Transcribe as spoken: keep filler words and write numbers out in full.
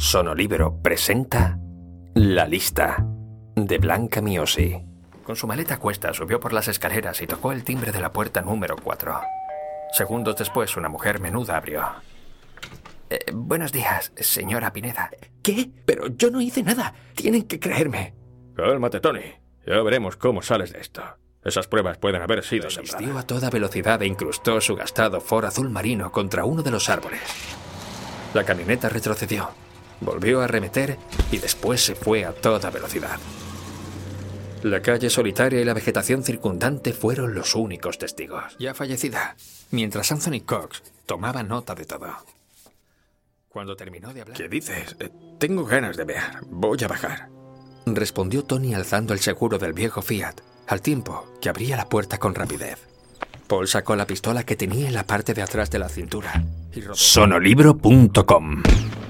Sonolibro presenta La lista de Blanca Miosi. Con su maleta a cuestas subió por las escaleras y tocó el timbre de la puerta número cuatro. Segundos después, una mujer menuda abrió. Eh, buenos días, señora Pineda. ¿Qué? Pero yo no hice nada. Tienen que creerme. Cálmate, Tony. Ya veremos cómo sales de esto. Esas pruebas pueden haber sido sembradas. Vistió a toda velocidad e incrustó su gastado Ford azul marino contra uno de los árboles. La camioneta retrocedió, volvió a arremeter y después se fue a toda velocidad. La calle solitaria y la vegetación circundante fueron los únicos testigos. Ya fallecida, mientras Anthony Cox tomaba nota de todo. Cuando terminó de hablar... ¿Qué dices? Eh, tengo ganas de ver. Voy a bajar. Respondió Tony alzando el seguro del viejo Fiat, al tiempo que abría la puerta con rapidez. Paul sacó la pistola que tenía en la parte de atrás de la cintura y rodó. Sonolibro punto com